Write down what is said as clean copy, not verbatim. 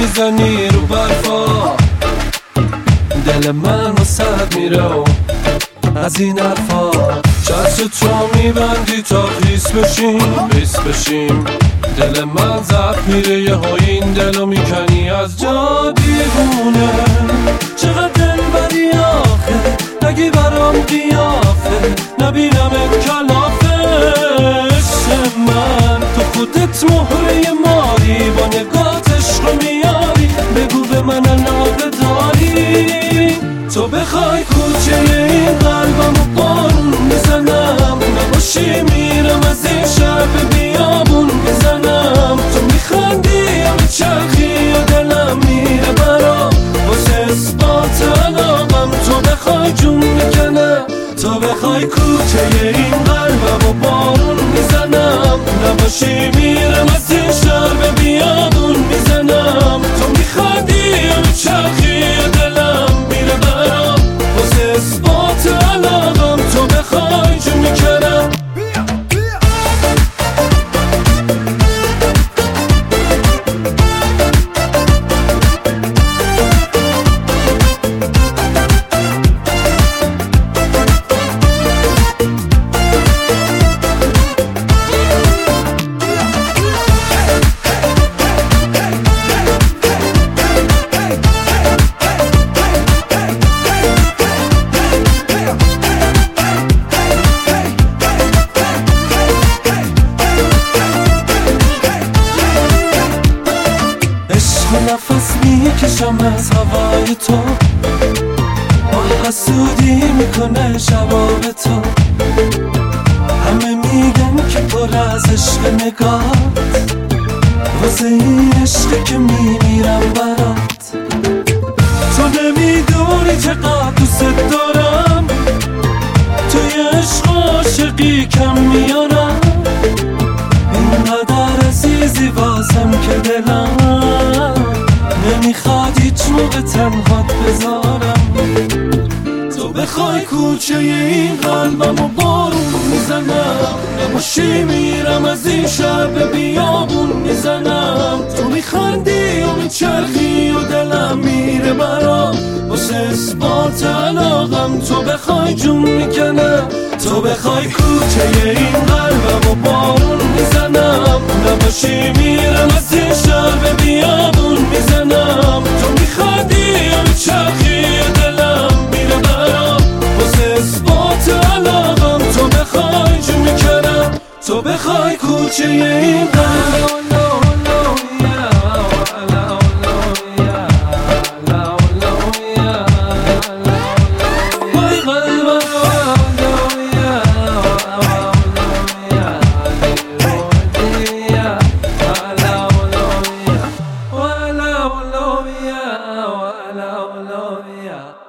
میزنی رو برفا، دل من واسد میره و از این حرفا. چشم تو میبندی تا خیس بشیم، دل من زد میره یه های این دلو میکنی از جا دیوونه. چقدر دل بری آخه، نگی برام قیافه، نبینم کلافه. عشق من تو خودت مهره ماری، با نگات عشق رو میاری، بگو به من علاقه داری. تو بخوای کوچه این قلبمو بارون میزنم، نباشی میرم از این شهر به بیابون میزنم. تو میخندی یا میچرخی یا دلم میره برام، واسه اثبات علاقم تو بخوای جون میکنم. تو بخوای کوچه این قلبمو بارون میزنم، نباشی میرم از این شهر به بیابون میزنم. تو میخندی یا میچرخی یا دلم میره برام، واسه اثبات علاقم تو بخوای جون میکنم. نفس میکشم از هوای تو، با حسودی میکنه شباب تو. همه میگن که پر از عشق نگات، واسه این عشق که میمیرم برات. تو نمیدونی چقدر دوست دارم، توی عشق عاشقی کم میارم. اینقدر عزیزی واسم که دلم نمیخواد هیچ موقع تنهات بذارم. تو بخوای کوچه این قلبمو بارون میزنم، نباشی میرم از این شهر به بیابون میزنم. تو میخندی و میچرخی و دلم میره برام، واسه اثبات علاقم تو بخوای جون میکنم. تو بخوای کوچه این قلبمو بارون میزنم، نباشی میرم از این شهر به بیابون میزنم. تو میخندی و میچرخی و دلم میره برام، واسه اثبات علاقم تو بخوای جون میکنم. تو بخوای کوچه این قلبمو love ya.